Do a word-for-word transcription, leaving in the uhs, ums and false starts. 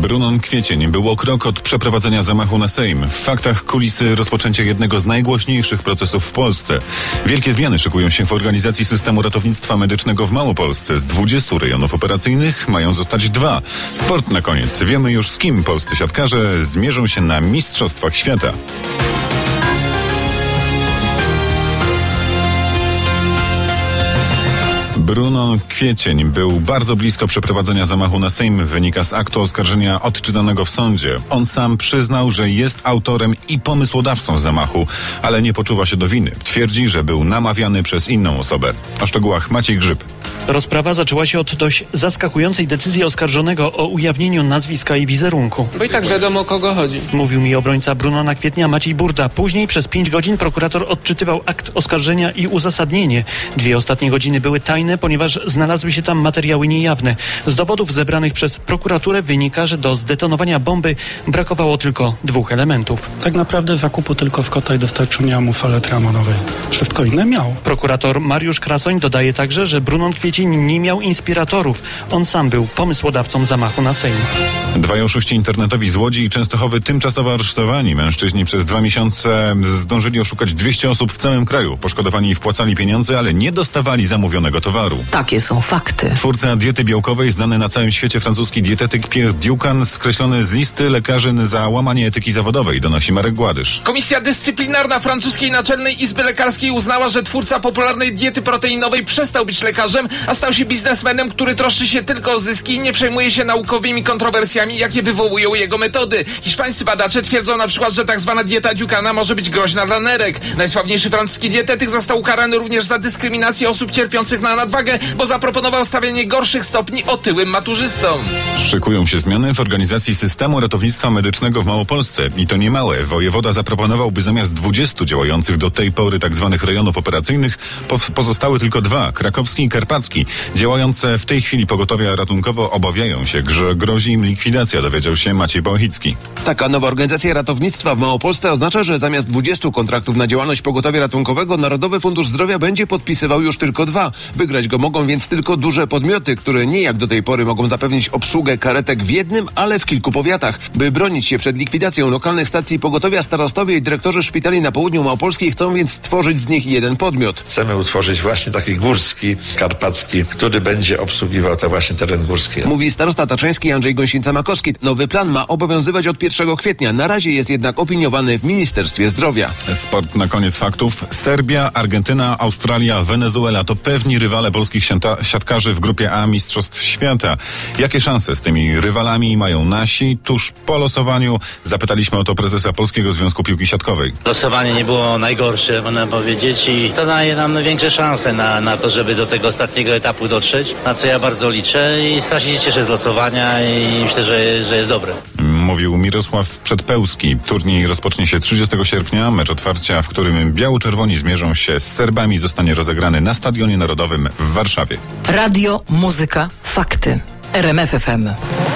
Brunon Kwiecień był o krok od przeprowadzenia zamachu na Sejm. W faktach kulisy rozpoczęcia jednego z najgłośniejszych procesów w Polsce. Wielkie zmiany szykują się w organizacji systemu ratownictwa medycznego w Małopolsce. Z dwudziestu rejonów operacyjnych mają zostać dwa. Sport na koniec. Wiemy już, z kim polscy siatkarze zmierzą się na Mistrzostwach Świata. Brunon Kwiecień był bardzo blisko przeprowadzenia zamachu na Sejm, wynika z aktu oskarżenia odczytanego w sądzie. On sam przyznał, że jest autorem i pomysłodawcą zamachu, ale nie poczuwa się do winy. Twierdzi, że był namawiany przez inną osobę. O szczegółach Maciej Grzyb. Rozprawa zaczęła się od dość zaskakującej decyzji oskarżonego o ujawnieniu nazwiska i wizerunku. Bo i tak wiadomo, o kogo chodzi. Mówił mi obrońca Brunona Kwietnia Maciej Burda. Później przez pięć godzin prokurator odczytywał akt oskarżenia i uzasadnienie. Dwie ostatnie godziny były tajne, ponieważ znalazły się tam materiały niejawne. Z dowodów zebranych przez prokuraturę wynika, że do zdetonowania bomby brakowało tylko dwóch elementów. Tak naprawdę zakupu tylko Scotta i dostarczenia mu falety ramonowej. Wszystko inne miał. Prokurator Mariusz Krasoń dodaje także, że Brunon Kwiecień nie miał inspiratorów. On sam był pomysłodawcą zamachu na Sejm. Dwaj oszuści internetowi z Łodzi i Częstochowy tymczasowo aresztowani. Mężczyźni przez dwa miesiące zdążyli oszukać dwieście osób w całym kraju. Poszkodowani wpłacali pieniądze, ale nie dostawali zamówionego towaru. Takie są fakty. Twórca diety białkowej, znany na całym świecie francuski dietetyk Pierre Ducan, skreślony z listy lekarzy za łamanie etyki zawodowej, donosi Marek Gładysz. Komisja dyscyplinarna francuskiej Naczelnej Izby Lekarskiej uznała, że twórca popularnej diety proteinowej przestał być lekarzem, a stał się biznesmenem, który troszczy się tylko o zyski i nie przejmuje się naukowymi kontrowersjami, jakie wywołują jego metody. Hiszpańscy badacze twierdzą na przykład, że tak zwana dieta Ducana może być groźna dla nerek. Najsławniejszy francuski dietetyk został ukarany również za dyskryminację osób cierpiących na nadwagę, bo zaproponował stawianie gorszych stopni otyłym maturzystom. Szykują się zmiany w organizacji systemu ratownictwa medycznego w Małopolsce. I to nie małe. Wojewoda zaproponował, by zamiast dwudziestu działających do tej pory tzw. rejonów operacyjnych pozostały tylko dwa, krakowski i karpacki. Działające w tej chwili pogotowia ratunkowo obawiają się, że grozi im likwidacja, dowiedział się Maciej Bochicki. Taka nowa organizacja ratownictwa w Małopolsce oznacza, że zamiast dwudziestu kontraktów na działalność pogotowia ratunkowego Narodowy Fundusz Zdrowia będzie podpisywał już tylko dwa. Wygrać go mogą więc tylko duże podmioty, które nie jak do tej pory mogą zapewnić obsługę karetek w jednym, ale w kilku powiatach. By bronić się przed likwidacją lokalnych stacji pogotowia, starostowie i dyrektorzy szpitali na południu Małopolski chcą więc stworzyć z nich jeden podmiot. Chcemy utworzyć właśnie taki górski, karpacki, który będzie obsługiwał te właśnie teren górski. Mówi starosta tatrzański Andrzej Gąsienica-Makowski. Nowy plan ma obowiązywać od pierwszego kwietnia. Na razie jest jednak opiniowany w Ministerstwie Zdrowia. Sport na koniec faktów. Serbia, Argentyna, Australia, Wenezuela to pewni rywale polskich siata- siatkarzy w grupie A Mistrzostw Świata. Jakie szanse z tymi rywalami mają nasi? Tuż po losowaniu zapytaliśmy o to prezesa Polskiego Związku Piłki Siatkowej. Losowanie nie było najgorsze, można powiedzieć, i to daje nam większe szanse na, na to, żeby do tego ostatniego etapu dotrzeć, na co ja bardzo liczę i strasznie się cieszę z losowania i myślę, że, że jest dobre. Mówił Mirosław Przedpełski. Turniej rozpocznie się trzydziestego sierpnia. Mecz otwarcia, w którym biało-czerwoni zmierzą się z Serbami, zostanie rozegrany na Stadionie Narodowym w Warszawie. Radio, muzyka, fakty. R M F F M.